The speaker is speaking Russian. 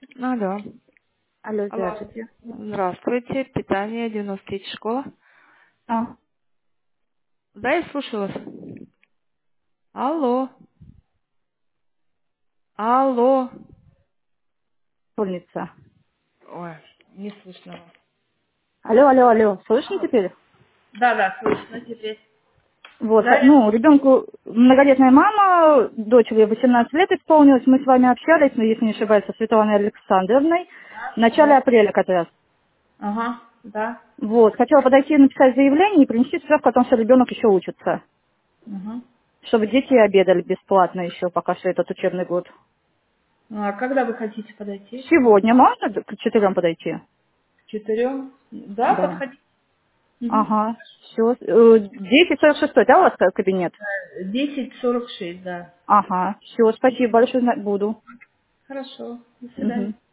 Алло. Алло, Алло. здравствуйте. Здравствуйте. Питание 93 школа. А, Да, я слушаю вас. Алло. Алло. школьница. Ой, не слышно вас. Алло, алло, алло. Слышно Алло. теперь? Да, да, слышно теперь. Вот, Да, ну, ребенку многодетная мама, дочери 18 лет исполнилось. Мы с вами общались, ну, если не ошибаюсь, со Светланой Александровной в начале да. апреля как раз. Ага, да. Вот, хотела подойти и написать заявление и принести справку о том, что ребенок еще учится. Угу. Чтобы дети обедали бесплатно еще пока что этот учебный год. Ну, а когда вы хотите подойти? Сегодня можно к 4 подойти? К 4? Да, Да. подходите. Угу. Ага, все. 10:46, да, у вас кабинет? 10:46, да. Ага, все, спасибо большое, буду. Хорошо. До свидания. Мгм.